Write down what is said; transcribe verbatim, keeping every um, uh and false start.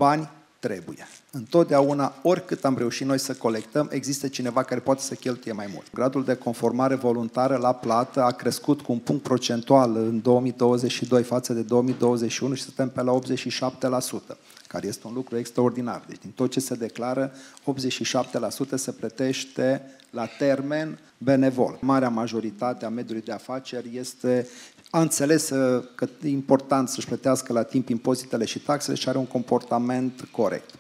bani trebuie. Întotdeauna, oricât am reușit noi să colectăm, există cineva care poate să cheltuie mai mult. Gradul de conformare voluntară la plată a crescut cu un punct procentual în două mii douăzeci și doi față de două mii douăzeci și unu și suntem pe la optzeci și șapte la sută, care este un lucru extraordinar. Deci din tot ce se declară, optzeci și șapte la sută se plătește la termen benevol. Marea majoritate a mediului de afaceri este a înțeles că e important să-și plătească la timp impozitele și taxele și are un comportament corect.